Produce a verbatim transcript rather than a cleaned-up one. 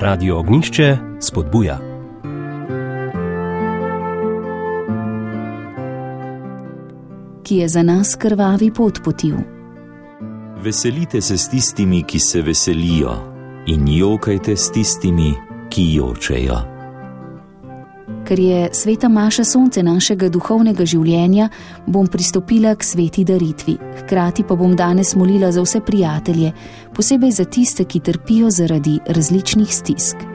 Radio Ognjišče spodbuja. Ki je za nas krvavi pot potil. Veselite se s tistimi, ki se veselijo, in jokajte s tistimi, ki jočejo. Ker je sveta maša sonce našega duhovnega življenja, bom pristopila k sveti daritvi. Hkrati pa bom danes molila za vse prijatelje, posebej za tiste, ki trpijo zaradi različnih stisk.